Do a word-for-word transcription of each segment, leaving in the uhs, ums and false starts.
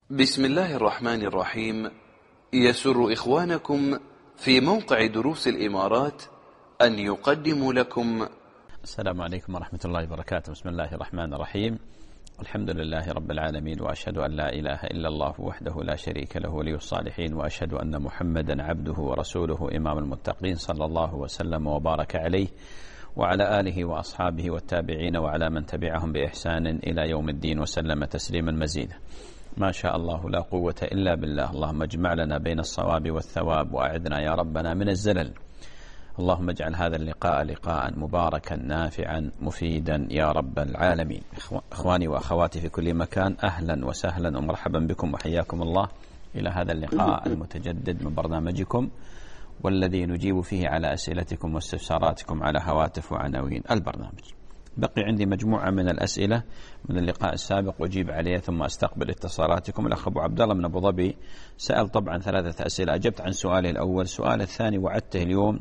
بسم الله الرحمن الرحيم. يسر إخوانكم في موقع دروس الإمارات أن يقدموا لكم. السلام عليكم ورحمة الله وبركاته. بسم الله الرحمن الرحيم. الحمد لله رب العالمين، وأشهد أن لا إله إلا الله وحده لا شريك له ولي الصالحين، وأشهد أن محمدا عبده ورسوله إمام المتقين، صلى الله وسلم وبارك عليه وعلى آله وأصحابه والتابعين وعلى من تبعهم بإحسان إلى يوم الدين، وسلم تسليما مزيدا. ما شاء الله لا قوة إلا بالله. اللهم اجمع لنا بين الصواب والثواب، وأعذنا يا ربنا من الزلل. اللهم اجعل هذا اللقاء لقاء مباركا نافعا مفيدا يا رب العالمين. إخواني وأخواتي في كل مكان، أهلا وسهلا ومرحبا بكم وحياكم الله إلى هذا اللقاء المتجدد من برنامجكم، والذي نجيب فيه على أسئلتكم واستفساراتكم على هواتف وعناوين البرنامج. بقي عندي مجموعة من الأسئلة من اللقاء السابق أجيب عليها، ثم أستقبل اتصالاتكم. الأخ أبو عبد الله من أبو ظبي سأل طبعا ثلاثة أسئلة، أجبت عن سؤالي الأول. سؤال الثاني وعدته اليوم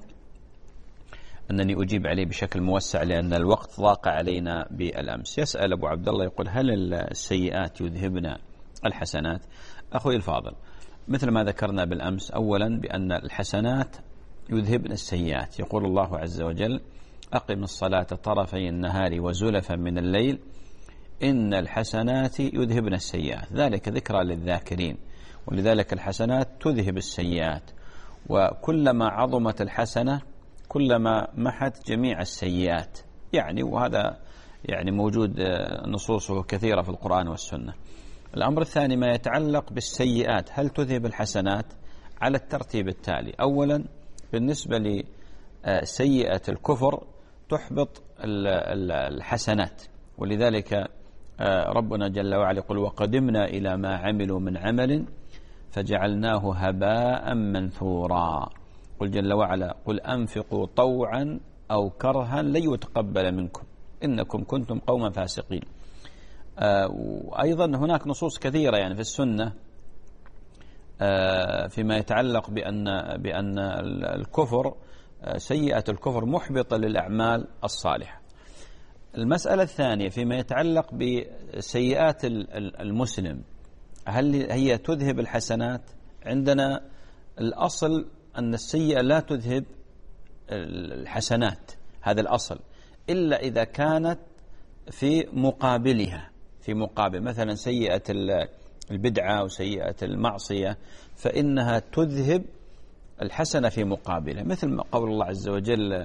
أنني أجيب عليه بشكل موسع لأن الوقت ضاق علينا بالأمس. يسأل أبو عبد الله يقول: هل السيئات يذهبن الحسنات؟ أخوي الفاضل، مثل ما ذكرنا بالأمس، أولا بأن الحسنات يذهبن السيئات. يقول الله عز وجل: أقم الصلاة طرفي النهار وزلفا من الليل إن الحسنات يذهبن السيئات، ذلك ذكرى للذاكرين. ولذلك الحسنات تذهب السيئات، وكلما عظمت الحسنة كلما محت جميع السيئات، يعني وهذا يعني موجود نصوصه كثيرة في القرآن والسنة. الأمر الثاني ما يتعلق بالسيئات، هل تذهب الحسنات؟ على الترتيب التالي: أولا بالنسبة لسيئة الكفر تحبط الحسنات، ولذلك ربنا جل وعلا يقول: وقدمنا إلى ما عملوا من عمل فجعلناه هباء منثورا. قل جل وعلا: قل أنفقوا طوعا أو كرها لن يتقبل منكم إنكم كنتم قوما فاسقين. وأيضا هناك نصوص كثيرة يعني في السنة فيما يتعلق بأن بأن الكفر، سيئة الكفر محبطة للأعمال الصالحة. المسألة الثانية فيما يتعلق بسيئات المسلم، هل هي تذهب الحسنات؟ عندنا الأصل أن السيئة لا تذهب الحسنات، هذا الأصل، إلا إذا كانت في مقابلها، في مقابل مثلا سيئة البدعة وسيئة المعصية، فإنها تذهب الحسنة في مقابله، مثل قول الله عز وجل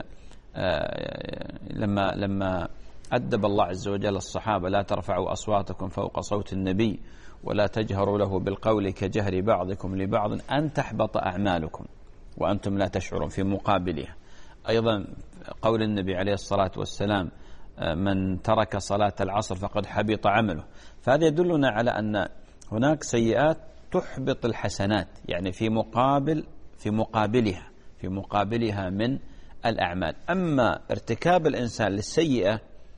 لما لما أدب الله عز وجل الصحابة: لا ترفعوا أصواتكم فوق صوت النبي ولا تجهروا له بالقول كجهر بعضكم لبعض أن تحبط أعمالكم وأنتم لا تشعرون، في مقابلها. أيضا قول النبي عليه الصلاة والسلام: من ترك صلاة العصر فقد حبط عمله. فهذا يدلنا على أن هناك سيئات تحبط الحسنات، يعني في مقابل في مقابلها في مقابلها من الأعمال. أما ارتكاب الإنسان للسيئة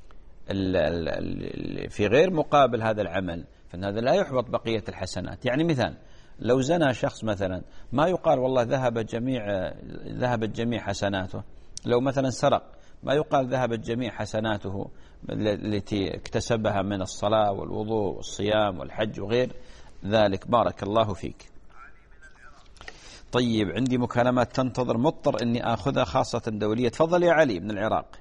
في غير مقابل هذا العمل فإن هذا لا يحبط بقية الحسنات. يعني مثال، لو زنى شخص مثلا ما يقال والله ذهب جميع ذهبت جميع حسناته. لو مثلا سرق ما يقال ذهبت جميع حسناته التي اكتسبها من الصلاة والوضوء والصيام والحج وغير ذلك. بارك الله فيك. طيب، عندي مكالمات تنتظر، مضطر اني اخذها خاصة دولية. تفضل يا علي من العراق.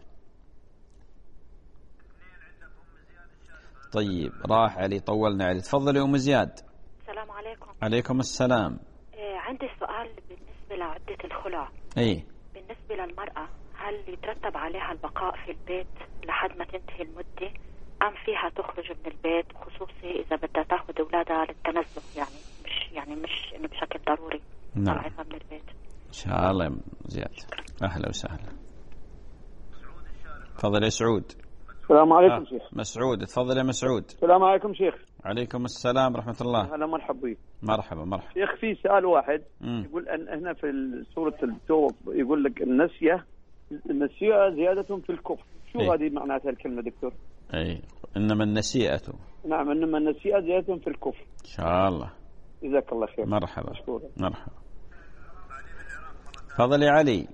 طيب راح علي، طولنا علي. تفضل يا ام زياد. السلام عليكم. عليكم السلام. إيه، عندي سؤال بالنسبة لعدة الخلع. اي بالنسبة للمرأة، هل يترتب عليها البقاء في البيت لحد ما تنتهي المدة، أم فيها تخرج من البيت، خصوصي إذا بدها تاخذ أولادها للتنزه، يعني مش يعني مش إنه بشكل ضروري نعم طلعتها من البيت؟ إن شاء الله يا زياد. أهلا وسهلا. تفضل يا سعود. السلام عليكم آه. شيخ. مسعود، تفضل يا مسعود. السلام عليكم شيخ. عليكم السلام ورحمة الله. أهلا مرحبا بك. مرحبا مرحبا. شيخ في سؤال واحد. مم. يقول أن هنا في سورة التوبة يقول لك النسية النسيئة زيادة في الكفر. شو أي. هذه معناتها الكلمة دكتور؟ أي إنما النسيئة. نعم، إنما النسيئة زيادة في الكفر. إن شاء الله. جزاك الله خير. مرحبا. مشكورا. مرحبا. تفضل يا علي.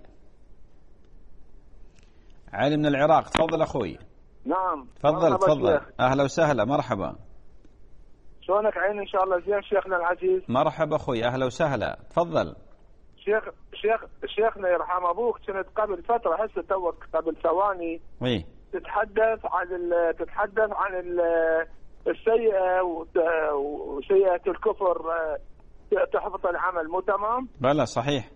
علي من العراق، تفضل أخوي. نعم تفضل تفضل. أهلا وسهلا مرحبا. شلونك عين ان شاء الله زين شيخنا العزيز؟ مرحبا اخوي، اهلا وسهلا، تفضل. شيخ شيخ شيخنا يرحم ابوك، كنت قبل فتره هسه توك قبل ثواني اي تتحدث عن ال... تتحدث عن ال... السيئه وسيئه الكفر تحبط العمل، مو تمام؟ بلى صحيح.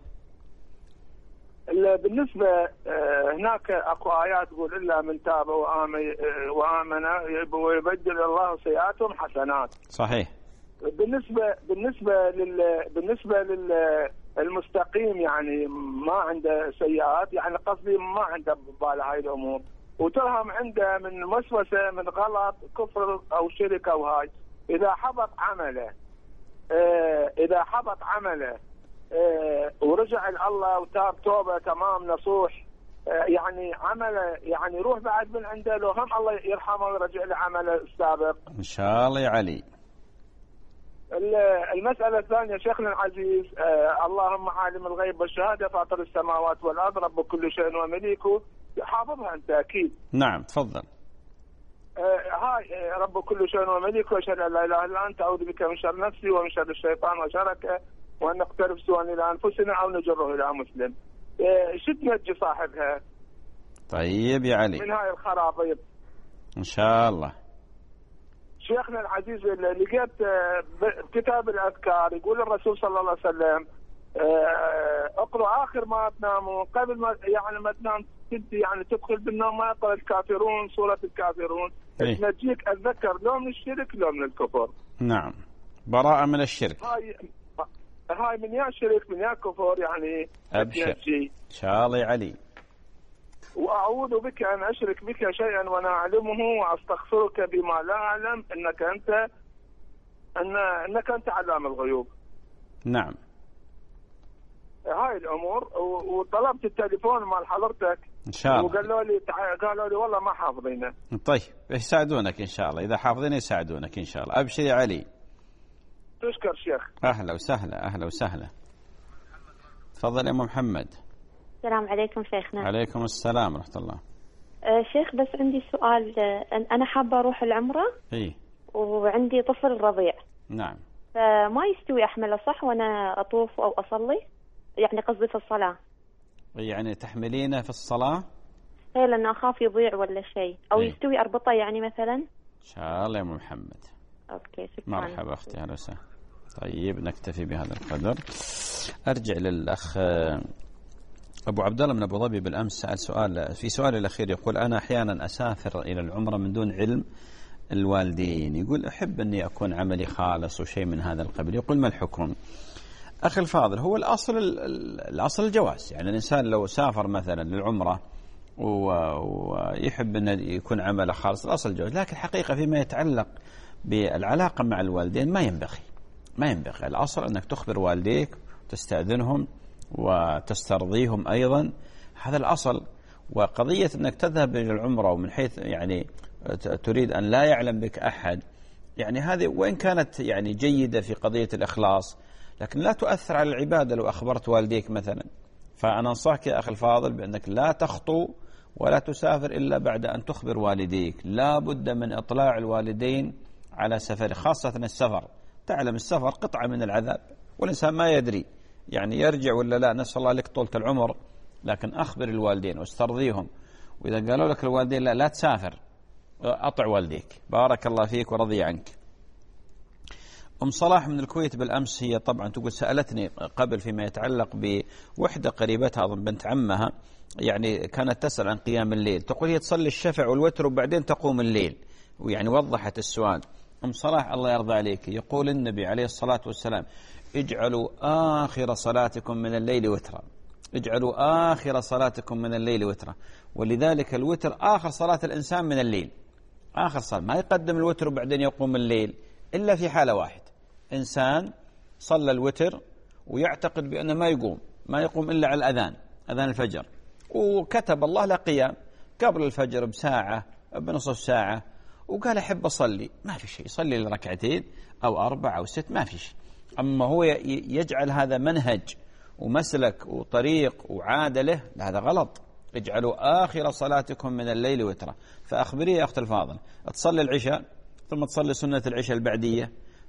بالنسبه هناك اكو ايات تقول الا من تاب وامن وامن ويبدل الله سيئاتهم حسنات. صحيح. بالنسبه بالنسبه لل بالنسبه للمستقيم يعني ما عنده سيئات، يعني قصدي ما عنده بباله هاي الامور، وترهم عنده من وسوسه من غلط كفر او شرك او هاي، اذا حبط عمله اذا حبط عمله ورجع لله وتاب توبه تمام نصوح، يعني عمله يعني روح بعد من عنده، لو هم الله يرحمه ويرجع له عمله السابق ان شاء الله يا علي. المسألة الثانية شيخنا العزيز، آه اللهم عالم الغيب والشهادة فاطر السماوات والأرض رب كل شيء ومليكه، حافظها أنت أكيد. نعم تفضل. آه هاي رب كل شيء ومليكه وأشهد أن لا إله إلا أنت أعوذ بك من شر نفسي ومن شر الشيطان وشركه وأن نقترف سوءا إلى أنفسنا أو نجره إلى مسلم. آه شو تنجي صاحبها؟ طيب يا علي. من هاي الخرابيط. إن شاء الله. شيخنا العزيز لقيت بكتاب الأذكار يقول الرسول صلى الله عليه وسلم اقرأ آخر ما تناموا قبل ما يعني ما تنام يعني تدخل بالنوم ما يقرأ الكافرون سورة الكافرون إيه؟ تنجيك أتذكر لو من الشرك لو من الكفر. نعم براءة من الشرك. هاي هاي من يا شرك من يا كفر يعني. أبشر إن شاء الله يا علي. وأعوذ بك أن أشرك بك شيئا وأنا أعلمه وأستغفرك بما لا أعلم إنك أنت أن إنك أنت علام الغيوب. نعم. هاي الأمور وطلبت التليفون مال حضرتك إن شاء الله وقالوا لي قالوا لي والله ما حافظينه. طيب يساعدونك إن شاء الله، إذا حافظين يساعدونك إن شاء الله. أبشر يا علي. تشكر شيخ. أهلا وسهلا أهلا وسهلا. تفضل يا أم محمد. السلام عليكم شيخنا. عليكم السلام ورحمة الله. أه شيخ بس عندي سؤال، أنا حابة أروح العمرة. إيه. وعندي طفل رضيع. نعم. فما يستوي أحمله صح وأنا أطوف أو أصلي؟ يعني قصدي في الصلاة. يعني تحملينه في الصلاة؟ إيه لأن أخاف يضيع ولا شيء، أو إيه؟ يستوي أربطه يعني مثلا. إن شاء الله يا أم محمد. أوكي شكرا. مرحبا أختي أهلا وسهلا. طيب نكتفي بهذا القدر. أرجع للأخ أبو عبد الله من أبو ظبي بالأمس سأل سؤال، في سؤال الأخير يقول أنا أحيانا أسافر إلى العمرة من دون علم الوالدين، يقول أحب أني أكون عملي خالص وشيء من هذا القبيل، يقول ما الحكم؟ أخي الفاضل هو الأصل الأصل الجواز، يعني الإنسان لو سافر مثلا للعمرة ويحب أن يكون عمله خالص الأصل الجواز، لكن الحقيقة فيما يتعلق بالعلاقة مع الوالدين ما ينبغي ما ينبغي الأصل أنك تخبر والديك وتستأذنهم وتسترضيهم أيضا، هذا الأصل. وقضية أنك تذهب إلى العمرة ومن حيث يعني تريد أن لا يعلم بك أحد، يعني هذه وإن كانت يعني جيدة في قضية الإخلاص لكن لا تؤثر على العبادة لو أخبرت والديك مثلا. فأنا أنصحك يا أخي الفاضل بأنك لا تخطو ولا تسافر إلا بعد أن تخبر والديك، لا بد من إطلاع الوالدين على سفر، خاصة السفر، تعلم السفر قطعة من العذاب والإنسان ما يدري يعني يرجع ولا لا، نسأل الله لك طولة العمر، لكن أخبر الوالدين واسترضيهم، وإذا قالوا لك الوالدين لا لا تسافر أطع والديك بارك الله فيك ورضي عنك. أم صلاح من الكويت بالأمس هي طبعا تقول سألتني قبل فيما يتعلق بوحدة قريبتها أظن بنت عمها، يعني كانت تسأل عن قيام الليل، تقول هي تصلي الشفع والوتر وبعدين تقوم الليل، ويعني وضحت السؤال. أم صلاح الله يرضى عليك، يقول النبي عليه الصلاة والسلام اجعلوا آخر صلاتكم من الليل وترا، اجعلوا آخر صلاتكم من الليل وترا، ولذلك الوتر آخر صلاة الإنسان من الليل، آخر صلاة، ما يقدم الوتر وبعدين يقوم الليل إلا في حالة واحد، إنسان صلى الوتر ويعتقد بأنه ما يقوم ما يقوم إلا على الأذان أذان الفجر، وكتب الله له قيام قبل الفجر بساعة بنصف ساعة وقال أحب أصلي، ما في شيء، يصلي لركعتين أو أربع أو ست ما في شيء. أما هو يجعل هذا منهج ومسلك وطريق وعادة له، هذا غلط. اجعلوا آخر صلاتكم من الليل وترا. فأخبري يا أخت الفاضل تصلي العشاء ثم تصلي سنة العشاء البعدية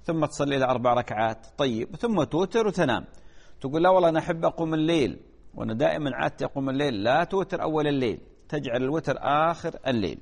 ثم تصلي لها أربع ركعات طيب، ثم توتر وتنام. تقول لا والله أنا أحب أقوم الليل وأنا دائما عادتي أقوم الليل، لا توتر أول الليل، تجعل الوتر آخر الليل.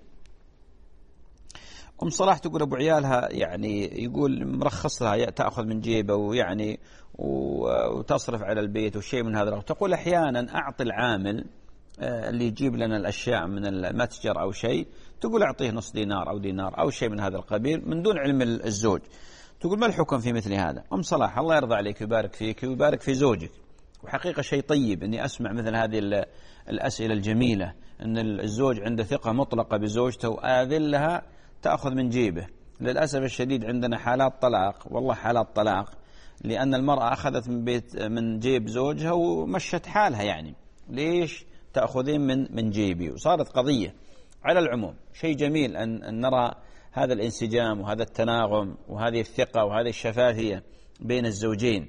أم صلاح تقول أبو عيالها يعني يقول مرخص لها تأخذ من جيبه ويعني وتصرف على البيت وشيء من هذا الأمر. تقول أحيانا أعطي العامل اللي يجيب لنا الأشياء من المتجر أو شيء، تقول أعطيه نص دينار أو دينار أو شيء من هذا القبيل من دون علم الزوج. تقول ما الحكم في مثل هذا؟ أم صلاح الله يرضى عليك ويبارك فيك ويبارك في زوجك، وحقيقة شيء طيب أني أسمع مثل هذه الأسئلة الجميلة، أن الزوج عنده ثقة مطلقة بزوجته وآذلها تأخذ من جيبه. للأسف الشديد عندنا حالات طلاق، والله حالات طلاق، لأن المرأة أخذت من بيت من جيب زوجها ومشت حالها. يعني ليش تأخذين من من جيبي؟ وصارت قضية. على العموم شيء جميل أن, أن نرى هذا الانسجام وهذا التناغم وهذه الثقة وهذه الشفافية بين الزوجين،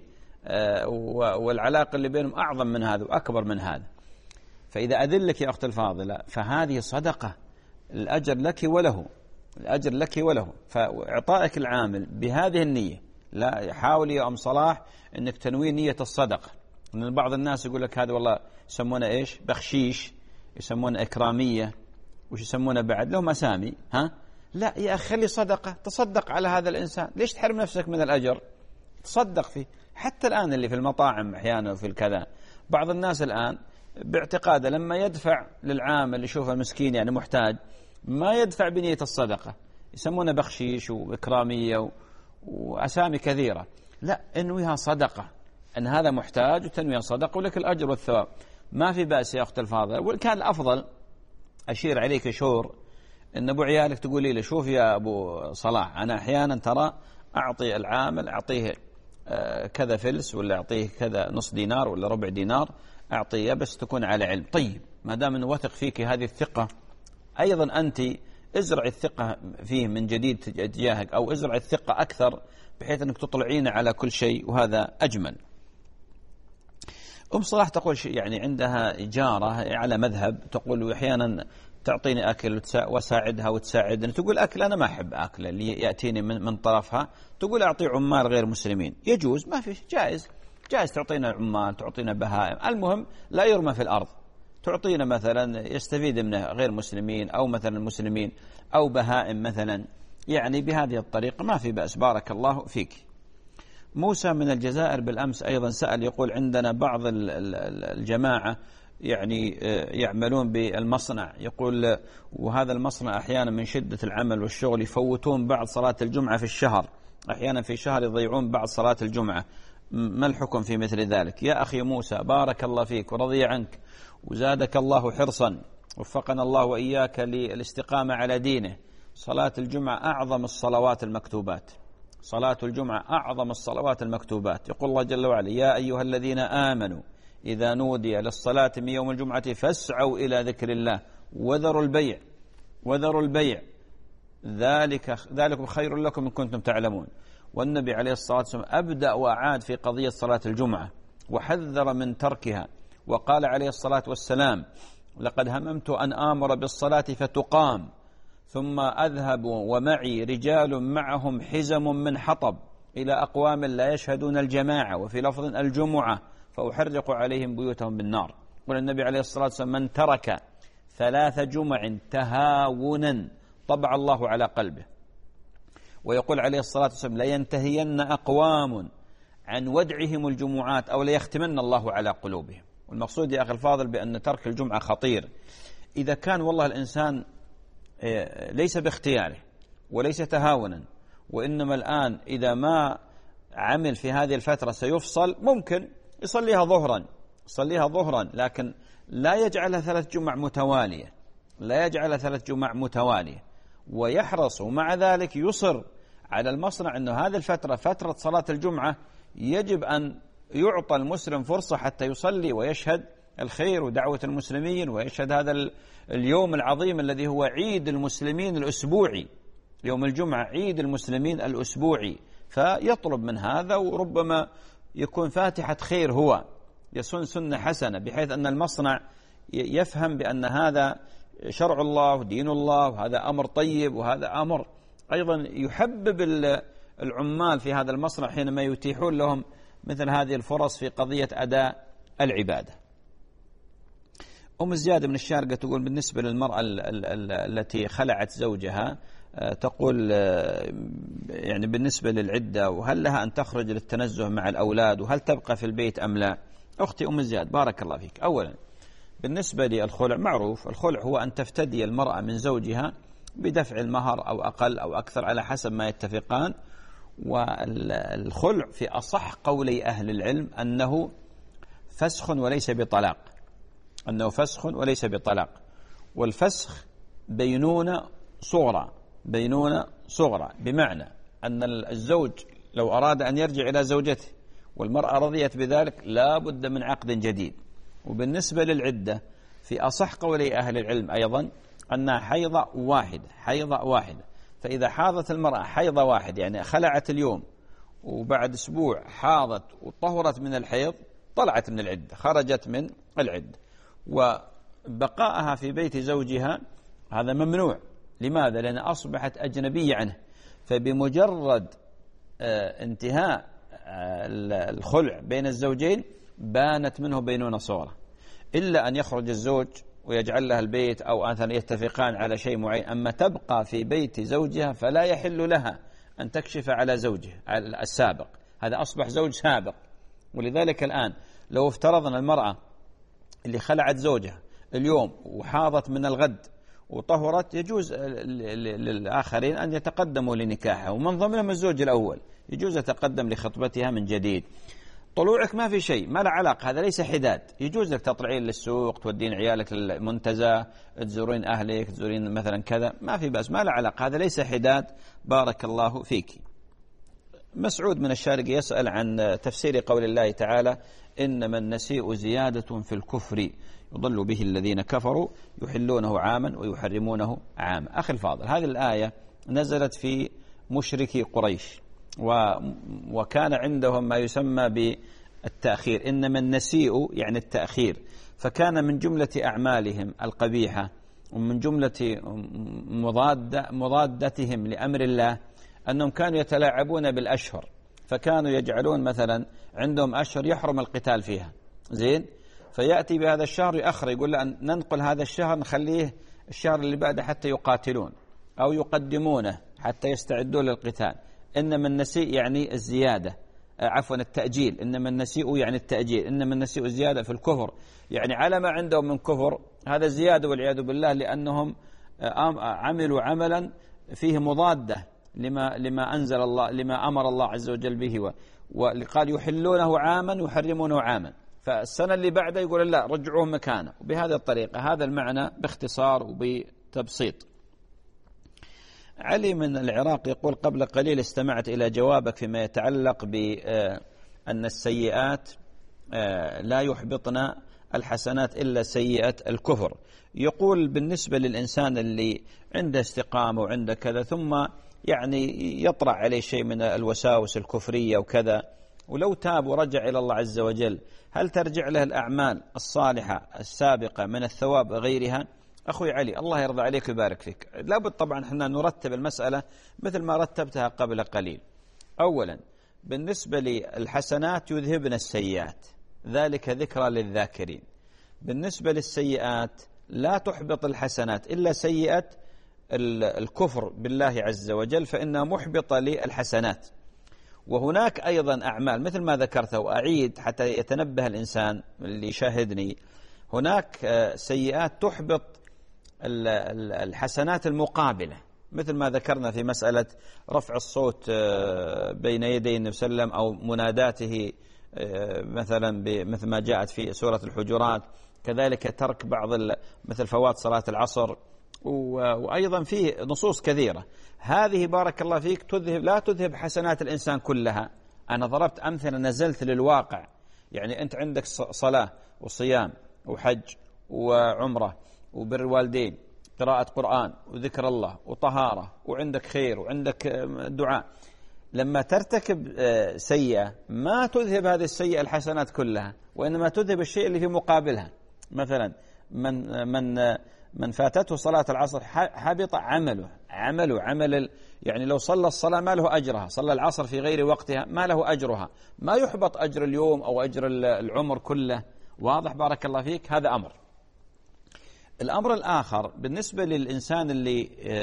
والعلاقة اللي بينهم أعظم من هذا وأكبر من هذا. فإذا أذلك يا أخت الفاضلة فهذه صدقة، الأجر لك وله، الأجر لك وله. فإعطائك العامل بهذه النية، لا حاولي يا أم صلاح أنك تنوي نية الصدقة. لأن بعض الناس يقول لك هذا والله يسمونه إيش؟ بخشيش، يسمونه إكرامية، وش يسمونه بعد لهم أسامي. ها لا يا أخي خلي صدقة، تصدق على هذا الإنسان، ليش تحرم نفسك من الأجر؟ تصدق فيه. حتى الآن اللي في المطاعم أحيانا وفي الكذا، بعض الناس الآن باعتقاده لما يدفع للعامل يشوفه مسكين يعني محتاج، ما يدفع بنية الصدقة، يسمونه بخشيش وإكرامية وأسامي كثيرة. لا، انويها صدقة، أن هذا محتاج وتنويها صدقة ولك الأجر والثواب. ما في بأس يا أخت الفاضلة. وكان الأفضل أشير عليك شور أن أبو عيالك تقولي له شوف يا أبو صلاح، أنا أحيانا ترى أعطي العامل أعطيه كذا فلس ولا أعطيه كذا نص دينار ولا ربع دينار، أعطيه بس تكون على علم. طيب ما دام أنه وثق فيك هذه الثقة، أيضا أنت ازرع الثقة فيه من جديد تجاهك، أو ازرع الثقة أكثر بحيث أنك تطلعين على كل شيء، وهذا أجمل. أم صلاح تقول يعني عندها جارة على مذهب، تقول أحيانا تعطيني أكل وساعدها وتساعدني. تقول أكل أنا ما أحب أكل اللي يأتيني من, من طرفها. تقول أعطي عمال غير مسلمين، يجوز، ما في، جائز، جائز تعطينا عمال، تعطينا بهائم، المهم لا يرمى في الأرض. تعطينا مثلا يستفيد منه غير مسلمين أو مثلا مسلمين أو بهائم مثلا، يعني بهذه الطريقة ما في بأس. بارك الله فيك. موسى من الجزائر بالأمس أيضا سأل، يقول عندنا بعض الجماعة يعني يعملون بالمصنع، يقول وهذا المصنع أحيانا من شدة العمل والشغل يفوتون بعض صلاة الجمعة في الشهر، أحيانا في شهر يضيعون بعض صلاة الجمعة، ما الحكم في مثل ذلك؟ يا أخي موسى بارك الله فيك ورضي عنك وزادك الله حرصا، وفقنا الله وإياك للاستقامة على دينه. صلاة الجمعة أعظم الصلوات المكتوبات، صلاة الجمعة أعظم الصلوات المكتوبات. يقول الله جل وعلا يا أيها الذين آمنوا إذا نودي للصلاة من يوم الجمعة فاسعوا إلى ذكر الله وذروا البيع وذروا البيع ذلك ذلك خير لكم إن كنتم تعلمون. والنبي عليه الصلاة والسلام أبدأ وأعاد في قضية صلاة الجمعة وحذر من تركها، وقال عليه الصلاة والسلام لقد هممت أن آمر بالصلاة فتقام ثم أذهب ومعي رجال معهم حزم من حطب إلى أقوام لا يشهدون الجماعة، وفي لفظ الجمعة، فأحرق عليهم بيوتهم بالنار. قال النبي عليه الصلاة والسلام من ترك ثلاث جمع تهاونا طبع الله على قلبه. ويقول عليه الصلاة والسلام لينتهين أقوام عن ودعهم الجمعات أو ليختمن الله على قلوبهم. والمقصود يا أخي الفاضل بأن ترك الجمعة خطير. إذا كان والله الإنسان ليس باختياره وليس تهاونا، وإنما الآن إذا ما عمل في هذه الفترة سيفصل، ممكن يصليها ظهرا يصليها ظهرا لكن لا يجعلها ثلاث جمع متوالية، لا يجعلها ثلاث جمع متوالية، ويحرص ومع ذلك يصر على المصنع أنه هذه الفترة فترة صلاة الجمعة يجب أن يعطى المسلم فرصة حتى يصلي ويشهد الخير ودعوة المسلمين، ويشهد هذا اليوم العظيم الذي هو عيد المسلمين الأسبوعي. يوم الجمعة عيد المسلمين الأسبوعي، فيطلب من هذا، وربما يكون فاتحة خير هو يسن سنة حسنة، بحيث أن المصنع يفهم بأن هذا شرع الله ودين الله، وهذا أمر طيب، وهذا أمر أيضا يحبب العمال في هذا المصنع حينما يتيحون لهم مثل هذه الفرص في قضية أداء العبادة. أم زياد من الشارقة تقول بالنسبة للمرأة التي خلعت زوجها، تقول يعني بالنسبة للعدة، وهل لها أن تخرج للتنزه مع الأولاد، وهل تبقى في البيت أم لا؟ أختي أم زياد بارك الله فيك، أولا بالنسبة للخلع معروف، الخلع هو أن تفتدي المرأة من زوجها بدفع المهر أو أقل أو أكثر على حسب ما يتفقان. والخلع في أصح قولي أهل العلم أنه فسخ وليس بطلاق، أنه فسخ وليس بطلاق. والفسخ بينونة صغرى، بينونة صغرى، بمعنى أن الزوج لو أراد أن يرجع إلى زوجته والمرأة رضيت بذلك لا بد من عقد جديد. وبالنسبة للعدة في أصح قولي أهل العلم أيضا أنها حيضة واحدة، حيضة واحدة. فإذا حاضت المرأة حيضة واحد، يعني خلعت اليوم وبعد أسبوع حاضت وطهرت من الحيض، طلعت من العدة، خرجت من العدة. وبقائها في بيت زوجها هذا ممنوع. لماذا؟ لأن أصبحت أجنبية عنه. فبمجرد انتهاء الخلع بين الزوجين بانت منه بينونة صغرى، إلا أن يخرج الزوج ويجعل لها البيت أو مثلا يتفقان على شيء معين. أما تبقى في بيت زوجها فلا يحل لها أن تكشف على زوجها السابق، هذا أصبح زوج سابق. ولذلك الآن لو افترضنا المرأة اللي خلعت زوجها اليوم وحاضت من الغد وطهرت، يجوز للآخرين أن يتقدموا لنكاحها، ومن ضمنهم الزوج الأول يجوز يتقدم لخطبتها من جديد. طلوعك ما في شيء، ما له علاقة، هذا ليس حداد. يجوز لك تطلعين للسوق، تودين عيالك للمنتزه، تزورين أهلك، تزورين مثلا كذا، ما في بأس، ما له علاقة، هذا ليس حداد. بارك الله فيك. مسعود من الشارقة يسأل عن تفسير قول الله تعالى: إنما النسيء زيادة في الكفر يضل به الذين كفروا يحلونه عاما ويحرمونه عاما. أخي الفاضل، هذه الآية نزلت في مشركي قريش، وكان عندهم ما يسمى بالتأخير. إنما النسيء يعني التأخير، فكان من جملة أعمالهم القبيحة ومن جملة مضادة مضادتهم لأمر الله أنهم كانوا يتلاعبون بالأشهر. فكانوا يجعلون مثلا عندهم أشهر يحرم القتال فيها، زين، فيأتي بهذا الشهر يأخر، يقول لأن ننقل هذا الشهر نخليه الشهر اللي بعده حتى يقاتلون، أو يقدمونه حتى يستعدون للقتال. إنما النسيء يعني الزيادة، عفوا التأجيل. إنما النسيء يعني التأجيل، إنما النسيء الزيادة في الكفر، يعني على ما عندهم من كفر هذا زيادة والعياذ بالله، لأنهم عملوا عملا فيه مضادة لما لما أنزل الله، لما أمر الله عز وجل به. وقال يحلونه عاما يحرمونه عاما، فالسنة اللي بعده يقول لا رجعوه مكانه. وبهذه الطريقة، هذا المعنى باختصار وبتبسيط. علي من العراق يقول: قبل قليل استمعت إلى جوابك فيما يتعلق بأن السيئات لا يحبطن الحسنات إلا سيئة الكفر. يقول بالنسبة للإنسان اللي عنده استقامة وعنده كذا، ثم يعني يطرأ عليه شيء من الوساوس الكفرية وكذا، ولو تاب ورجع إلى الله عز وجل، هل ترجع له الأعمال الصالحة السابقة من الثواب غيرها؟ أخوي علي الله يرضى عليك ويبارك فيك، لابد طبعا احنا نرتب المسألة مثل ما رتبتها قبل قليل. أولا بالنسبة للحسنات يذهبن السيئات، ذلك ذكرى للذاكرين. بالنسبة للسيئات لا تحبط الحسنات إلا سيئة الكفر بالله عز وجل، فإنها محبطة للحسنات. وهناك أيضا أعمال مثل ما ذكرته، وأعيد حتى يتنبه الإنسان اللي يشاهدني، هناك سيئات تحبط الحسنات المقابلة، مثل ما ذكرنا في مسألة رفع الصوت بين يدي النبي صلى الله عليه وسلم، أو مناداته مثلا مثل ما جاءت في سورة الحجرات. كذلك ترك بعض مثل فوات صلاة العصر، وأيضا في نصوص كثيرة. هذه بارك الله فيك تذهب، لا تذهب حسنات الإنسان كلها. أنا ضربت أمثلة نزلت للواقع، يعني أنت عندك صلاة وصيام وحج وعمرة وبر الوالدين، قراءة قرآن وذكر الله وطهارة، وعندك خير وعندك دعاء. لما ترتكب سيئة ما تذهب هذه السيئة الحسنات كلها، وإنما تذهب الشيء اللي في مقابلها. مثلا من من من فاتته صلاة العصر حبط عمله عمله عمل يعني لو صلى الصلاة ما له أجرها، صلى العصر في غير وقتها ما له أجرها، ما يحبط أجر اليوم أو أجر العمر كله. واضح؟ بارك الله فيك. هذا أمر. الأمر الآخر بالنسبة للإنسان اللي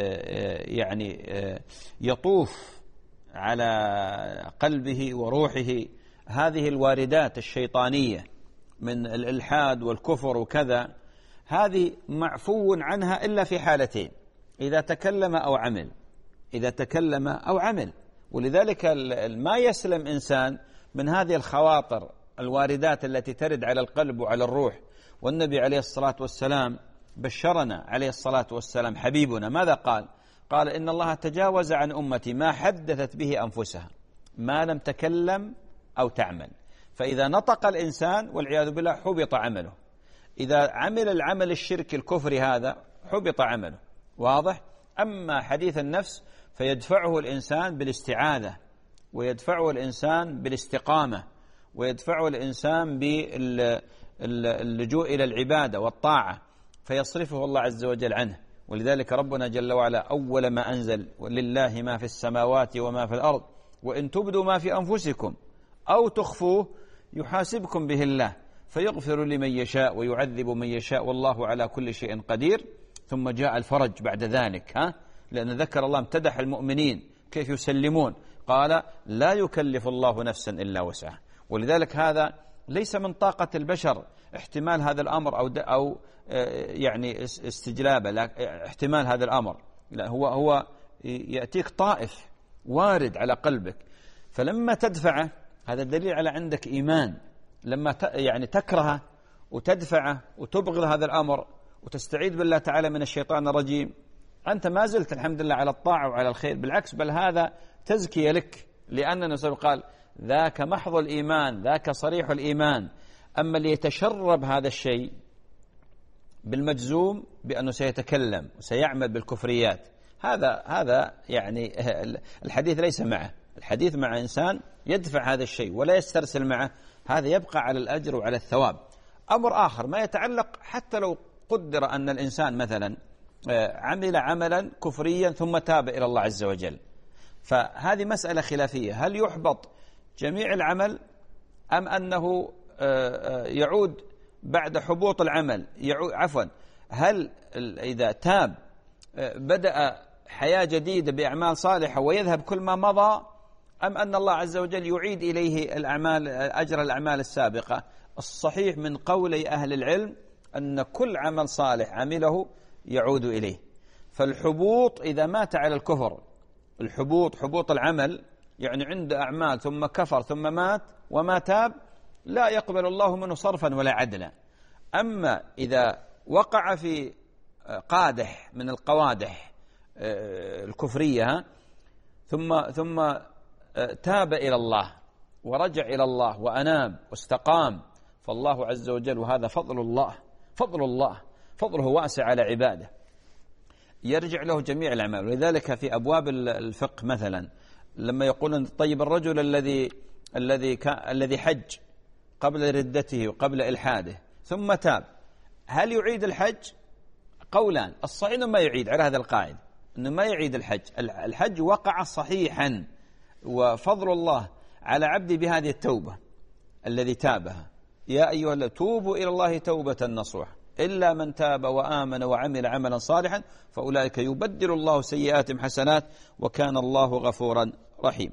يعني يطوف على قلبه وروحه هذه الواردات الشيطانية من الإلحاد والكفر وكذا، هذه معفو عنها إلا في حالتين: إذا تكلم أو عمل، إذا تكلم أو عمل. ولذلك ما يسلم إنسان من هذه الخواطر الواردات التي ترد على القلب وعلى الروح. والنبي عليه الصلاة والسلام بشرنا عليه الصلاة والسلام، حبيبنا، ماذا قال؟ قال: إن الله تجاوز عن أمتي ما حدثت به أنفسها ما لم تكلم أو تعمل. فإذا نطق الإنسان والعياذ بالله حبط عمله، إذا عمل العمل الشرك الكفري هذا حبط عمله. واضح؟ أما حديث النفس فيدفعه الإنسان بالاستعاذة، ويدفعه الإنسان بالاستقامة، ويدفعه الإنسان باللجوء إلى العبادة والطاعة، فيصرفه الله عز وجل عنه. ولذلك ربنا جل وعلا أول ما أنزل: ولله ما في السماوات وما في الأرض وإن تبدوا ما في أنفسكم أو تخفوه يحاسبكم به الله فيغفر لمن يشاء ويعذب من يشاء والله على كل شيء قدير. ثم جاء الفرج بعد ذلك، ها؟ لأن ذكر الله امتدح المؤمنين كيف يسلمون، قال: لا يكلف الله نفسا إلا وسعها. ولذلك هذا ليس من طاقة البشر احتمال هذا الأمر أو أو يعني استجلابه، لا احتمال هذا الأمر، لا، هو هو يأتيك طائف وارد على قلبك، فلما تدفعه هذا دليل على عندك إيمان. لما يعني تكرهه وتدفعه وتبغض هذا الأمر وتستعيذ بالله تعالى من الشيطان الرجيم، أنت ما زلت الحمد لله على الطاعة وعلى الخير، بالعكس بل هذا تزكية لك، لأن النبي قال: ذاك محض الإيمان، ذاك صريح الإيمان. أما اللي يتشرب هذا الشيء بالمجزوم بأنه سيتكلم وسيعمل بالكفريات، هذا هذا يعني الحديث ليس معه. الحديث مع إنسان يدفع هذا الشيء ولا يسترسل معه، هذا يبقى على الأجر وعلى الثواب. أمر آخر ما يتعلق، حتى لو قدر أن الإنسان مثلا عمل عملا كفريا ثم تاب إلى الله عز وجل، فهذه مسألة خلافية: هل يحبط جميع العمل أم أنه يعود بعد حبوط العمل؟ يعود عفوا هل إذا تاب بدأ حياة جديدة بأعمال صالحة ويذهب كل ما مضى، أم أن الله عز وجل يعيد إليه الأعمال أجر الأعمال السابقة؟ الصحيح من قولي أهل العلم أن كل عمل صالح عمله يعود إليه. فالحبوط إذا مات على الكفر، الحبوط حبوط العمل يعني عند أعمال ثم كفر ثم مات وما تاب، لا يقبل الله منه صرفا ولا عدلا. أما إذا وقع في قادح من القوادح الكفرية ثم ثم تاب إلى الله ورجع إلى الله وأناب واستقام، فالله عز وجل، وهذا فضل الله فضل الله فضله واسع على عباده، يرجع له جميع الأعمال. ولذلك في أبواب الفقه مثلا لما يقولون: طيب الرجل الذي الذي الذي حج قبل ردته وقبل إلحاده ثم تاب، هل يعيد الحج؟ قولان: الصحيح أنه ما يعيد، على هذا القاعدة أنه ما يعيد الحج. الحج وقع صحيحا، وفضل الله على عبدي بهذه التوبة الذي تابها: يا أيها الذين توبوا إلى الله توبة نصوح إلا من تاب وآمن وعمل عملا صالحا فأولئك يبدل الله سيئاتهم حسنات وكان الله غفورا رحيما.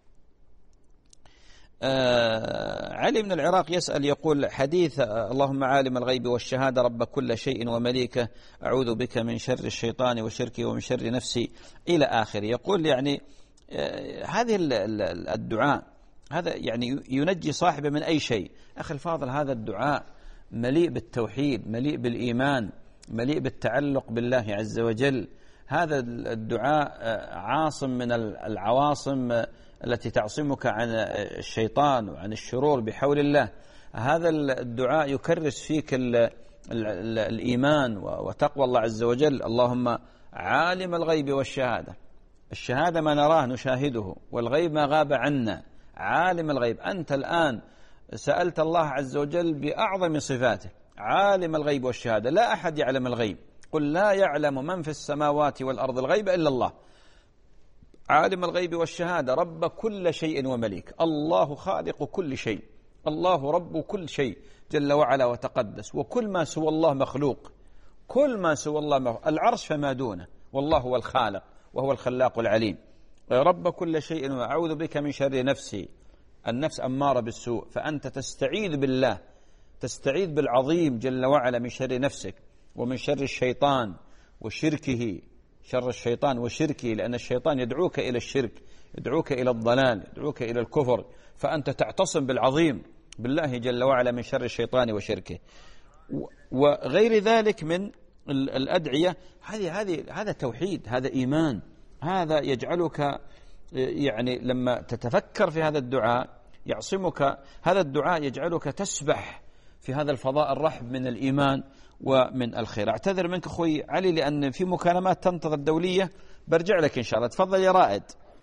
آه علي من العراق يسأل يقول: حديث اللهم عالم الغيب والشهادة رب كل شيء ومليكه أعوذ بك من شر الشيطان وشركه ومن شر نفسي إلى آخر. يقول يعني آه هذه الدعاء هذا يعني ينجي صاحبه من أي شيء. أخي الفاضل، هذا الدعاء مليء بالتوحيد، مليء بالإيمان، مليء بالتعلق بالله عز وجل. هذا الدعاء عاصم من العواصم التي تعصمك عن الشيطان وعن الشرور بحول الله. هذا الدعاء يكرس فيك ال ال ال الإيمان وتقوى الله عز وجل. اللهم عالم الغيب والشهادة، الشهادة ما نراه نشاهده، والغيب ما غاب عنا. عالم الغيب، أنت الآن سألت الله عز وجل بأعظم صفاته، عالم الغيب والشهادة، لا أحد يعلم الغيب قل لا يعلم من في السماوات والأرض الغيب إلا الله عالم الغيب والشهادة رب كل شيء ومليك. الله خالق كل شيء، الله رب كل شيء جل وعلا وتقدس، وكل ما سوى الله مخلوق، كل ما سوى الله مخلوق. العرش فما دونه، والله هو الخالق وهو الخلاق العليم. رب كل شيء وأعوذ بك من شر نفسي، النفس أمارة بالسوء، فأنت تستعيذ بالله، تستعيذ بالعظيم جل وعلا من شر نفسك ومن شر الشيطان وشركه، شر الشيطان وشركه، لأن الشيطان يدعوك إلى الشرك، يدعوك إلى الضلال، يدعوك إلى الكفر، فأنت تعتصم بالعظيم بالله جل وعلا من شر الشيطان وشركه. وغير ذلك من الأدعية، هذه هذه هذا توحيد، هذا إيمان، هذا يجعلك يعني لما تتفكر في هذا الدعاء يعصمك، هذا الدعاء يجعلك تسبح في هذا الفضاء الرحب من الإيمان ومن الخير. اعتذر منك أخوي علي لأن في مكالمات تنتظر دولية، برجع لك إن شاء الله. تفضل يا رائد.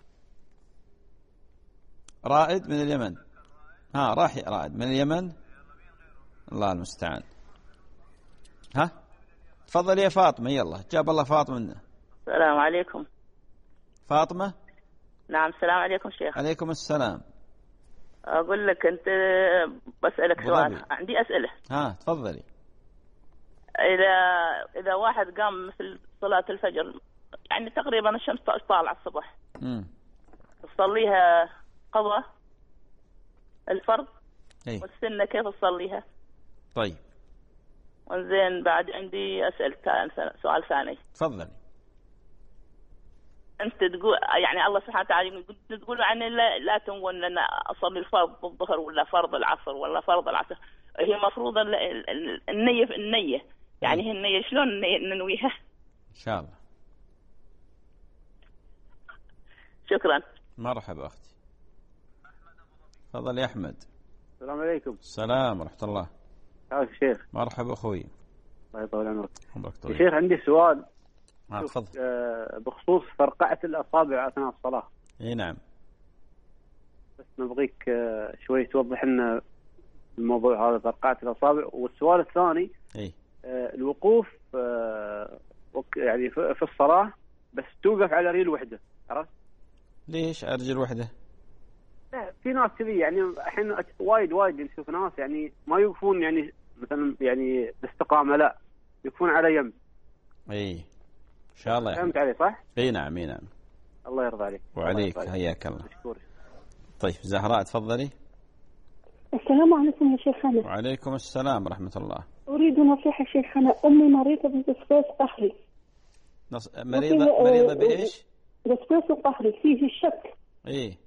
رائد من اليمن. ها راح يا رائد من اليمن، الله المستعان. ها تفضل يا فاطمة، يلا جاب الله فاطمة منه. السلام عليكم. فاطمة. نعم السلام عليكم شيخ. عليكم السلام. أقول لك أنت بسألك سؤال، عندي أسئلة. ها تفضلي. إذا إذا واحد قام مثل صلاة الفجر، يعني تقريبا الشمس طالعة الصبح، امم تصليها قضاء الفرض اي والسنة كيف تصليها؟ طيب وزين بعد عندي أسئلة سؤال ثاني. تفضلي. أنت تقول يعني الله سبحانه وتعالى تقول عني لا, لا تنون أن أصلي الفرض الظهر ولا فرض العصر ولا فرض العصر، هي مفروض النية في النية، يعني هي النية شلون ننويها؟ إن شاء الله. شكرا. مرحبا أختي. تفضل يا أحمد. السلام عليكم. السلام ورحمة الله. عافية شيخ. مرحبا أخوي. الله يطول عمرك. عمرك طويل. شيخ عندي سؤال. آه تفضل. آه بخصوص فرقعة الأصابع أثناء الصلاة. إيه نعم. بس نبغيك آه شوي توضح لنا الموضوع هذا، فرقعة الأصابع. والسؤال الثاني إيه آه الوقوف آه يعني في الصلاة بس توقف على ريل وحدة، عرفت؟ ليش أرجل وحدة؟ في ناس كذي يعني الحين وايد وايد نشوف ناس يعني ما يوقفون يعني مثلا يعني باستقامة، لا يوقفون على يم. اي ان شاء الله. فهمت علي صح؟ اي نعم اي نعم. الله يرضى عليك. وعليك حياك الله. مشكور. طيب زهراء تفضلي. السلام عليكم يا شيخنا. وعليكم السلام ورحمة الله. أريد نصيحة شيخنا، أمي مريضة بوسواس قهري. نص... مريضة مريضة بإيش؟ وسواس قهري فيه الشك. إيه.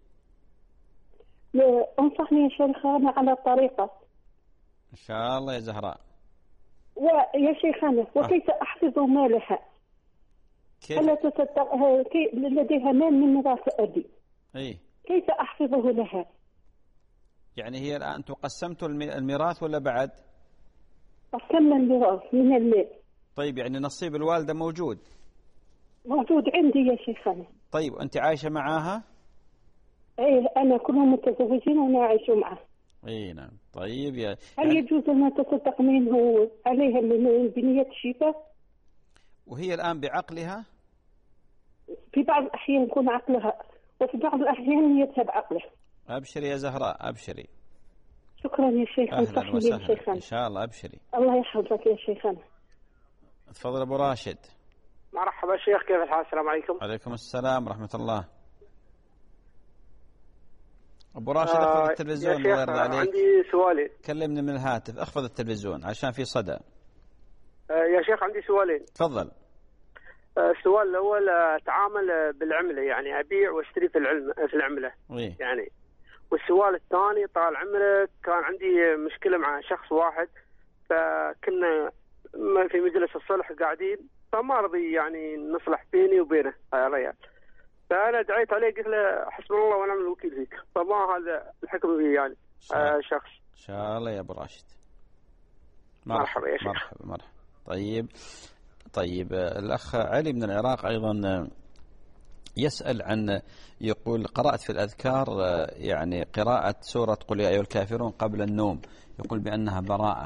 أنصحني يا شيخنا على طريقة. إن شاء الله يا زهراء. ويا شيخنا وكيف آه. أحفظ مالها؟ كيف؟ ألا تصدق لديها مال من ميراث أبي. إيه. كيف أحفظه لها؟ يعني هي الآن قسمتوا الميراث ولا بعد؟ قسمنا الميراث من المال. طيب يعني نصيب الوالدة موجود؟ موجود عندي يا شيخنا. طيب أنت عايشة معاها؟ ايه انا كلهم متزوجين وانا عايشه معه. اي نعم. طيب يا هل يعني يجوز ان نتصدق منه عليها من بنية الشفاء؟ وهي الآن بعقلها؟ في بعض الأحيان يكون عقلها وفي بعض الأحيان يذهب عقله. أبشري يا زهراء أبشري. شكرا يا شيخ. أهلا وسهلا. إن شاء الله أبشري. الله يحفظك يا شيخنا. تفضل أبو راشد. مرحبا شيخ، كيف الحال؟ السلام عليكم. عليكم السلام ورحمة الله. أبو راشد اخفض آه التلفزيون الله يرضى عليك. عندي سؤالين. كلمني من الهاتف، اخفض التلفزيون عشان في صدى. آه يا شيخ عندي سؤالين. تفضل. آه السؤال الأول أتعامل بالعملة، يعني أبيع واشتري في العلم في العملة. إيه؟ يعني. والسؤال الثاني طال عمرك كان عندي مشكلة مع شخص واحد، فكنا في مجلس الصلح قاعدين فما رضي يعني نصلح بيني وبينه يا ريال، فأنا دعيت عليه قلت له حسبنا الله ونعم الوكيل فيك، فما هذا الحكم فيه يعني آه شخص. إن شاء الله يا أبو راشد. مرحبا, مرحبا يا شيخ. مرحبا مرحبا. طيب طيب الأخ علي من العراق أيضا يسأل عن، يقول قرأت في الأذكار يعني قراءة سورة قل يا أيها الكافرون قبل النوم، يقول بأنها براءة،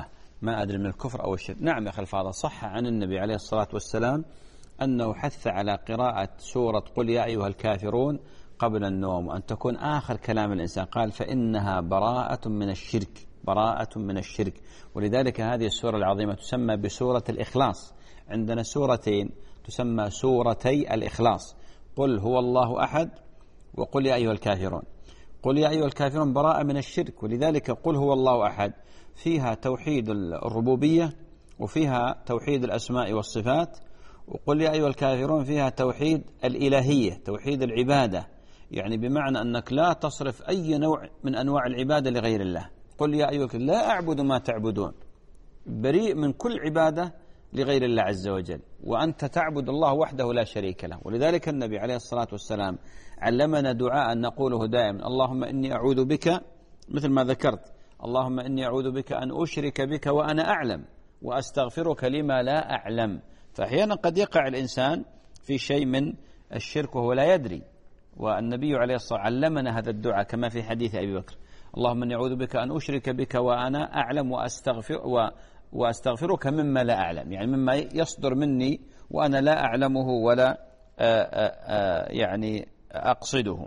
ما أدري من الكفر أو الشرك. نعم يا أخي الفاضل، صح عن النبي عليه الصلاة والسلام أنه حث على قراءة سورة قل يا أيها الكافرون قبل النوم، وأن تكون آخر كلام الإنسان. قال فإنها براءة من الشرك، براءة من الشرك. ولذلك هذه السورة العظيمة تسمى بسورة الإخلاص. عندنا سورتين تسمى سورتي الإخلاص، قل هو الله أحد وقل يا أيها الكافرون. قل يا أيها الكافرون براءة من الشرك، ولذلك قل هو الله أحد فيها توحيد الربوبية وفيها توحيد الأسماء والصفات، وقل يا أيها الكافرون فيها توحيد الإلهية، توحيد العبادة، يعني بمعنى أنك لا تصرف أي نوع من أنواع العبادة لغير الله. قل يا أيها الكافرون لا أعبد ما تعبدون، بريء من كل عبادة لغير الله عز وجل، وأنت تعبد الله وحده لا شريك له. ولذلك النبي عليه الصلاة والسلام علمنا دعاء نقوله دائما: اللهم إني أعوذ بك، مثل ما ذكرت، اللهم إني أعوذ بك أن أشرك بك وأنا أعلم وأستغفرك لما لا أعلم. فأحيانا قد يقع الإنسان في شيء من الشرك وهو لا يدري، والنبي عليه الصلاة والسلام علمنا هذا الدعاء كما في حديث أبي بكر: اللهم إني أعوذ بك أن أشرك بك وأنا أعلم وأستغفر و وأستغفرك مما لا أعلم، يعني مما يصدر مني وأنا لا أعلمه ولا آآ آآ يعني أقصده.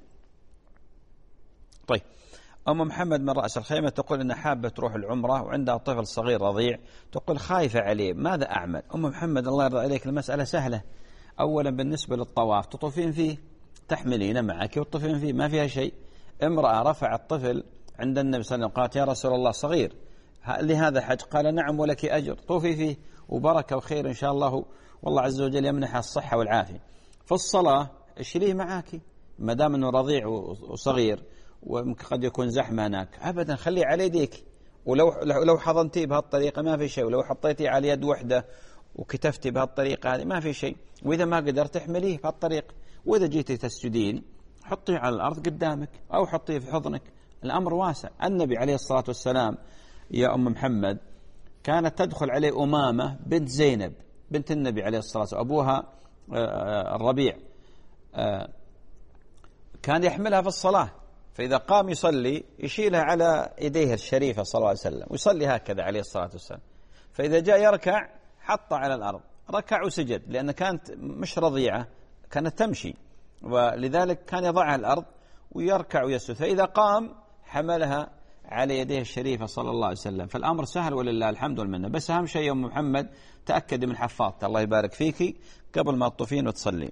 طيب، أم محمد من رأس الخيمة تقول إن حابة تروح العمرة وعندها طفل صغير رضيع، تقول خايفة عليه، ماذا أعمل؟ أم محمد الله يرضى عليك، المسألة سهلة. أولا بالنسبة للطواف تطوفين فيه، تحملين معك وتطوفين فيه، ما فيها شيء. امرأة رفعت طفل عند النبي صلى الله عليه وسلم، قالت يا رسول الله صغير لهذا حج، قال نعم ولك أجر، طوفي فيه وبركة وخير إن شاء الله، والله عز وجل يمنح الصحة والعافية. في الصلاة اشيليه معاك ما دام انه رضيع وصغير وقد يكون زحمة هناك، أبدا خليه على يديك، ولو لو حضنتيه بهالطريقة ما في شيء، ولو حطيتيه على يد وحدة وكتفتي بهالطريقة هذه ما في شيء، وإذا ما قدرت تحمليه بهالطريقة، وإذا جيتي تسجدين حطيه على الأرض قدامك أو حطيه في حضنك، الأمر واسع. النبي عليه الصلاة والسلام يا أم محمد كانت تدخل عليه أمامة بنت زينب بنت النبي عليه الصلاة والسلام، أبوها الربيع، كان يحملها في الصلاة، فإذا قام يصلي يشيلها على يديه الشريفة صلى الله عليه وسلم ويصلي هكذا عليه الصلاة والسلام، فإذا جاء يركع حطها على الأرض، ركع وسجد، لأن كانت مش رضيعة، كانت تمشي، ولذلك كان يضعها على الأرض ويركع ويسجد، فإذا قام حملها على يديه الشريفة صلى الله عليه وسلم. فالأمر سهل ولله الحمد والمنة، بس أهم شيء يا أم محمد تأكد من حفاظته، الله يبارك فيك، قبل ما تطوفين وتصلين.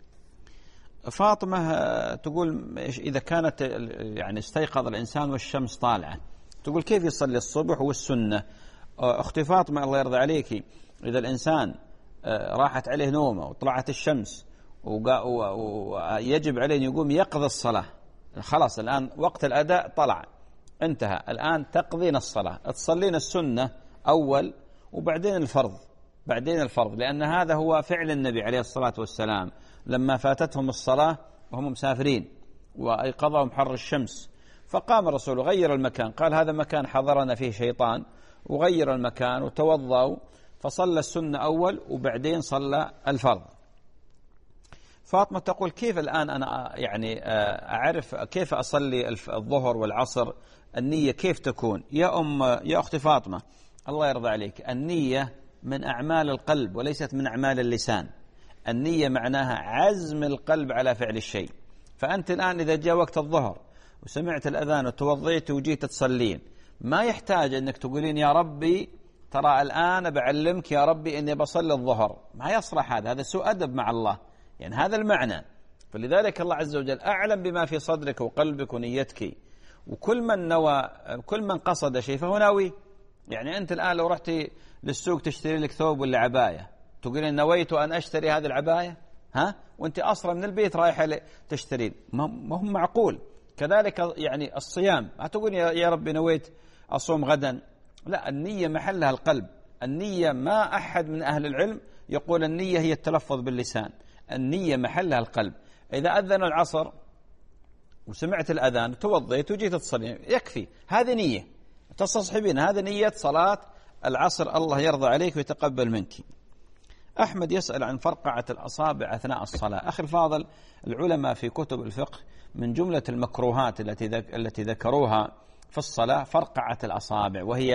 فاطمة تقول إذا كانت يعني استيقظ الإنسان والشمس طالعة، تقول كيف يصلي الصبح والسنة؟ أختي فاطمة الله يرضى عليك، إذا الإنسان راحت عليه نومه وطلعت الشمس ويجب عليه أن يقوم يقضي الصلاة، خلاص الآن وقت الأداء طلع انتهى، الآن تقضين الصلاة، تصلين السنة أول وبعدين الفرض، بعدين الفرض، لأن هذا هو فعل النبي عليه الصلاة والسلام لما فاتتهم الصلاة وهم مسافرين وأيقظهم حر الشمس، فقام الرسول غير المكان، قال هذا مكان حضرنا فيه شيطان، وغير المكان وتوضأوا، فصلى السنة أول وبعدين صلى الفرض. فاطمة تقول كيف الآن أنا يعني أعرف كيف أصلي الظهر والعصر، النية كيف تكون؟ يا أم يا أختي فاطمة الله يرضى عليك، النية من أعمال القلب وليست من أعمال اللسان، النية معناها عزم القلب على فعل الشيء. فأنت الآن إذا جاء وقت الظهر وسمعت الأذان وتوضيت وجيت تصلين، ما يحتاج أنك تقولين يا ربي ترى الآن بعلمك يا ربي أني بصلي الظهر، ما يصلح هذا، هذا سوء أدب مع الله، يعني هذا المعنى. فلذلك الله عز وجل أعلم بما في صدرك وقلبك ونيتك، وكل من نوى كل من قصد شيء فهو ناوي. يعني أنت الآن لو رحت للسوق تشتري لك ثوب ولا عباية، تقول نويت أن أشتري هذه العباية، ها، وأنت أصلا من البيت رايحة تشتري، ما هم معقول. كذلك يعني الصيام، ما تقول يا ربي نويت أصوم غدا، لا، النية محلها القلب، النية ما أحد من أهل العلم يقول النية هي التلفظ باللسان، النية محلها القلب. إذا أذن العصر وسمعت الأذان توضيت وجيت تصلي يكفي، هذه نية تستصحبين، هذه نية صلاة العصر، الله يرضى عليك ويتقبل منك. أحمد يسأل عن فرقعة الأصابع أثناء الصلاة. أخي الفاضل، العلماء في كتب الفقه من جملة المكروهات التي التي ذكروها في الصلاة فرقعة الأصابع، وهي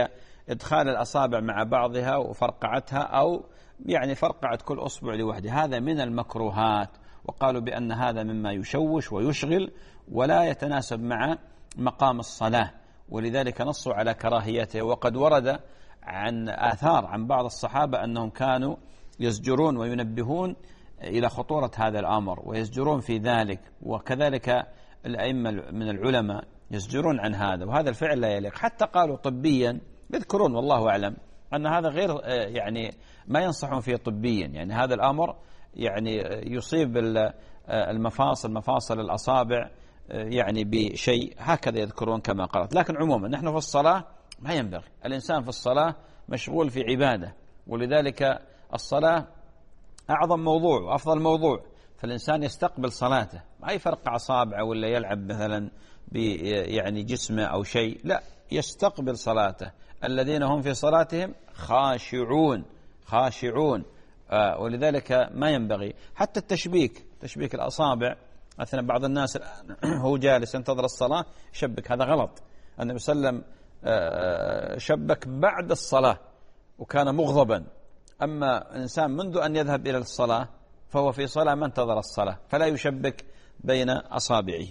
إدخال الأصابع مع بعضها وفرقعتها، أو يعني فرقعة كل أصبع لوحده، هذا من المكروهات، وقالوا بأن هذا مما يشوش ويشغل ولا يتناسب مع مقام الصلاة، ولذلك نصوا على كراهيته. وقد ورد عن آثار عن بعض الصحابة أنهم كانوا يزجرون وينبهون إلى خطورة هذا الأمر ويزجرون في ذلك، وكذلك الأئمة من العلماء يزجرون عن هذا، وهذا الفعل لا يليق. حتى قالوا طبيا يذكرون والله أعلم أن هذا غير يعني ما ينصحون فيه طبيا، يعني هذا الأمر يعني يصيب المفاصل مفاصل الأصابع يعني بشيء، هكذا يذكرون كما قرأت. لكن عموما نحن في الصلاة ما ينبغي، الإنسان في الصلاة مشغول في عبادة، ولذلك الصلاة أعظم موضوع وأفضل موضوع، فالإنسان يستقبل صلاته، ما يفرقع أصابعه ولا يلعب مثلا ب يعني جسمه أو شيء، لا، يستقبل صلاته. الذين هم في صلاتهم خاشعون خاشعون آه ولذلك ما ينبغي حتى التشبيك، تشبيك الأصابع. مثلا بعض الناس هو جالس ينتظر الصلاة شبك، هذا غلط. النبي صلى الله عليه وسلم آه شبك بعد الصلاة وكان مغضبا، أما الإنسان منذ أن يذهب إلى الصلاة فهو في صلاة ما انتظر الصلاة، فلا يشبك بين أصابعه.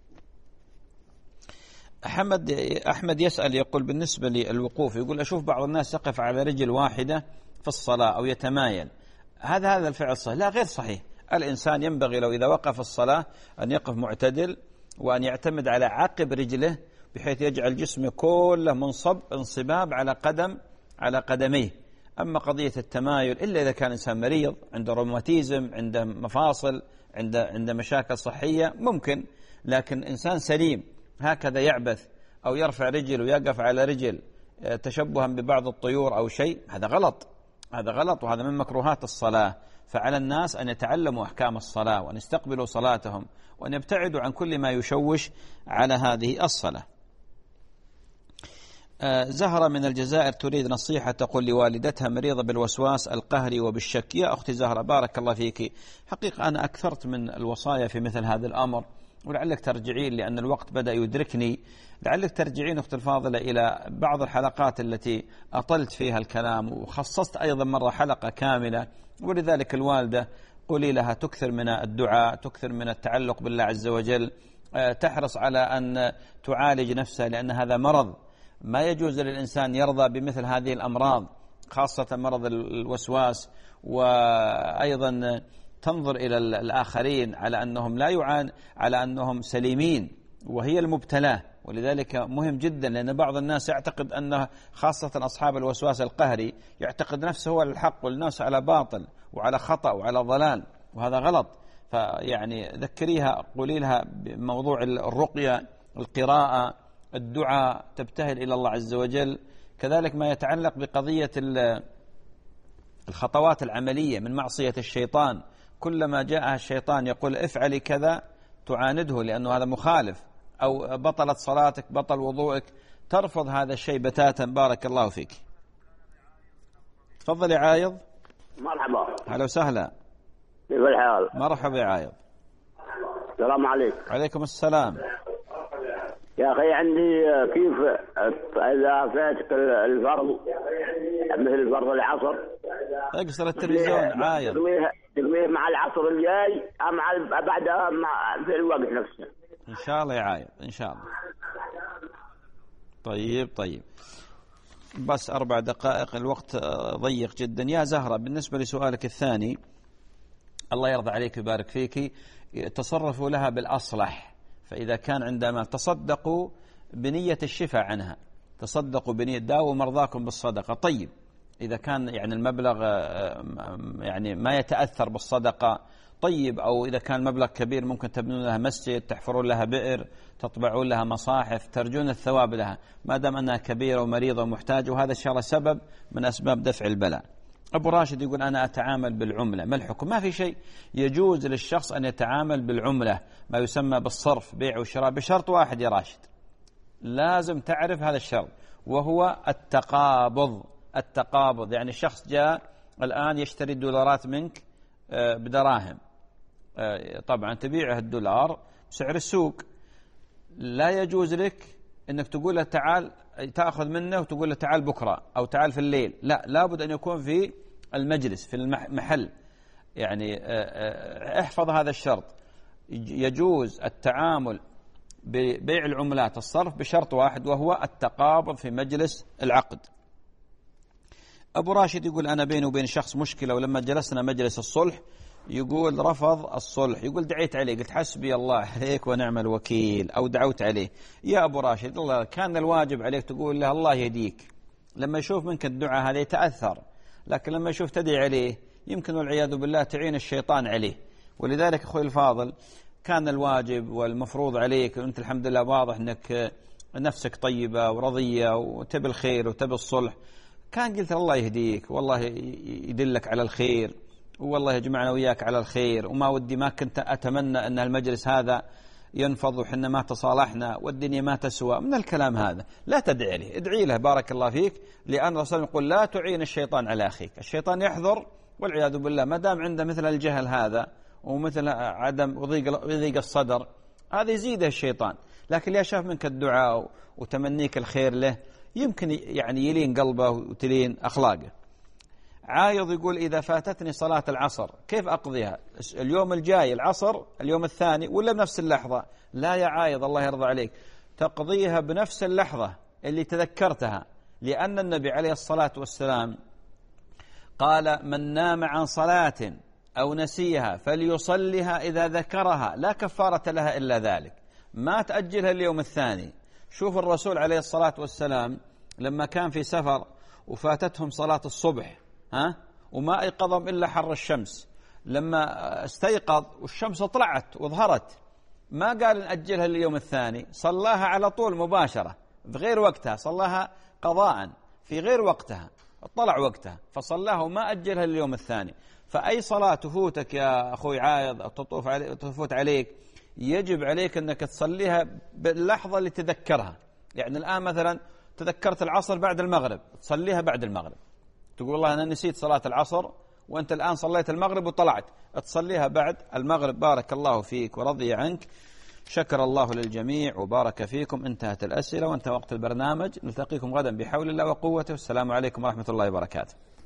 أحمد أحمد يسأل يقول بالنسبة للوقوف، يقول أشوف بعض الناس يقف على رجل واحدة في الصلاة أو يتمايل، هذا هذا الفعل صحيح؟ لا، غير صحيح. الإنسان ينبغي لو إذا وقف الصلاة أن يقف معتدل، وأن يعتمد على عقب رجله بحيث يجعل جسمه كله منصب انصباب على قدم على قدميه. أما قضية التمايل إلا إذا كان إنسان مريض عنده روماتيزم، عنده مفاصل، عنده عنده مشاكل صحية ممكن، لكن إنسان سليم هكذا يعبث أو يرفع رجل ويقف على رجل تشبها ببعض الطيور أو شيء، هذا غلط، هذا غلط، وهذا من مكروهات الصلاة. فعلى الناس أن يتعلموا أحكام الصلاة وأن يستقبلوا صلاتهم وأن يبتعدوا عن كل ما يشوش على هذه الصلاة. زهرة من الجزائر تريد نصيحة، تقول لوالدتها مريضة بالوسواس القهري وبالشك. يا أختي زهرة بارك الله فيك، حقيقة أنا أكثرت من الوصايا في مثل هذا الأمر، ولعلك ترجعين لأن الوقت بدأ يدركني، لعلك ترجعين أختي الفاضلة إلى بعض الحلقات التي أطلت فيها الكلام، وخصصت أيضا مرة حلقة كاملة. ولذلك الوالدة قولي لها تكثر من الدعاء، تكثر من التعلق بالله عز وجل، تحرص على أن تعالج نفسها، لأن هذا مرض ما يجوز للإنسان يرضى بمثل هذه الأمراض، خاصة مرض الوسواس. وأيضا تنظر إلى الآخرين على أنهم لا يعان على أنهم سليمين وهي المبتلاه. ولذلك مهم جدا، لأن بعض الناس يعتقد أنه خاصة أصحاب الوسواس القهري يعتقد نفسه هو الحق والناس على باطل وعلى خطأ وعلى ضلال، وهذا غلط. فيعني ذكريها، قولي لها بموضوع الرقية، القراءة، الدعاء، تبتهل إلى الله عز وجل. كذلك ما يتعلق بقضية الخطوات العملية من معصية الشيطان، كلما جاءها الشيطان يقول افعلي كذا تعانده لأنه هذا مخالف، أو بطلت صلاتك، بطل وضوءك، ترفض هذا الشيء بتاتا. بارك الله فيك. تفضل يا عايض. مرحبا. هلا وسهلا. كيف الحال؟ مرحبا يا عايض. السلام عليكم. عليكم السلام. يا أخي عندي كيف إذا فاتك الفرض مثل فرض العصر اقصر التلفزيون عايض، تقويه مع العصر الجاي أم بعدها في الوقت نفسه؟ إن شاء الله يا عايض إن شاء الله. طيب طيب بس أربع دقائق، الوقت ضيق جدا. يا زهرة بالنسبة لسؤالك الثاني، الله يرضى عليك ويبارك فيك، تصرفوا لها بالأصلح. فإذا كان عندما تصدقوا بنية الشفاء عنها، تصدقوا بنية داووا مرضاكم بالصدقة. طيب إذا كان يعني المبلغ يعني ما يتأثر بالصدقة، طيب، أو إذا كان مبلغ كبير ممكن تبنون لها مسجد، تحفرون لها بئر، تطبعون لها مصاحف، ترجون الثواب لها، ما دام أنها كبيرة ومريضة ومحتاجة، وهذا إن شاء الله سبب من أسباب دفع البلاء. أبو راشد يقول أنا أتعامل بالعملة، ما الحكم؟ ما في شيء، يجوز للشخص أن يتعامل بالعملة، ما يسمى بالصرف، بيع وشراء، بشرط واحد يا راشد، لازم تعرف هذا الشرط، وهو التقابض. التقابض يعني الشخص جاء الآن يشتري الدولارات منك بدراهم، طبعا تبيعه الدولار بسعر السوق، لا يجوز لك أنك تقول له تعال تأخذ منه وتقول له تعال بكرة أو تعال في الليل، لا، لابد أن يكون في المجلس في المحل. يعني احفظ هذا الشرط، يجوز التعامل ببيع العملات الصرف بشرط واحد، وهو التقابض في مجلس العقد. أبو راشد يقول أنا بيني وبين شخص مشكلة، ولما جلسنا مجلس الصلح يقول رفض الصلح، يقول دعيت عليه، قلت حسبي الله عليك ونعم الوكيل، أو دعوت عليه. يا أبو راشد، الله كان الواجب عليك تقول له الله يهديك. لما يشوف منك الدعاء هذا يتأثر، لكن لما يشوف تدعي عليه يمكن والعياذ بالله تعين الشيطان عليه. ولذلك أخوي الفاضل، كان الواجب والمفروض عليك، وأنت الحمد لله واضح أنك نفسك طيبة ورضية وتبي الخير وتبي الصلح، كان قلت الله يهديك والله يدلك على الخير، والله يجمعنا وياك على الخير، وما ودي ما كنت أتمنى أن المجلس هذا ينفض وحنا ما تصالحنا والدنيا ما تسوى من الكلام هذا. لا تدعي له، ادعي له بارك الله فيك، لأن الرسول يقول لا تعين الشيطان على أخيك. الشيطان يحضر والعياذ بالله، ما دام عنده مثل الجهل هذا ومثل عدم وضيق الصدر، هذا يزيده الشيطان. لكن اللي شاف منك الدعاء وتمنيك الخير له يمكن يعني يلين قلبه وتلين أخلاقه. عايض يقول إذا فاتتني صلاة العصر كيف أقضيها؟ اليوم الجاي العصر اليوم الثاني ولا بنفس اللحظة؟ لا يا عايض الله يرضى عليك، تقضيها بنفس اللحظة اللي تذكرتها، لأن النبي عليه الصلاة والسلام قال من نام عن صلاة أو نسيها فليصلها إذا ذكرها لا كفارة لها إلا ذلك، ما تأجلها اليوم الثاني. شوف الرسول عليه الصلاة والسلام لما كان في سفر وفاتتهم صلاة الصبح ها وما أيقظهم إلا حر الشمس، لما استيقظ والشمس طلعت وظهرت ما قال نأجلها اليوم الثاني، صلاها على طول مباشرة في غير وقتها، صلاها قضاء في غير وقتها، طلع وقتها فصلاها وما أجلها اليوم الثاني. فأي صلاة تفوتك يا أخوي عايض أو تطوف علي تفوت عليك يجب عليك أنك تصليها باللحظة اللي تذكرها. يعني الآن مثلا تذكرت العصر بعد المغرب، تصليها بعد المغرب، تقول والله أنا نسيت صلاة العصر وأنت الآن صليت المغرب وطلعت، تصليها بعد المغرب. بارك الله فيك ورضي عنك، شكر الله للجميع وبارك فيكم. انتهت الأسئلة وانتهى وقت البرنامج، نلتقيكم غدا بحول الله وقوته، والسلام عليكم ورحمة الله وبركاته.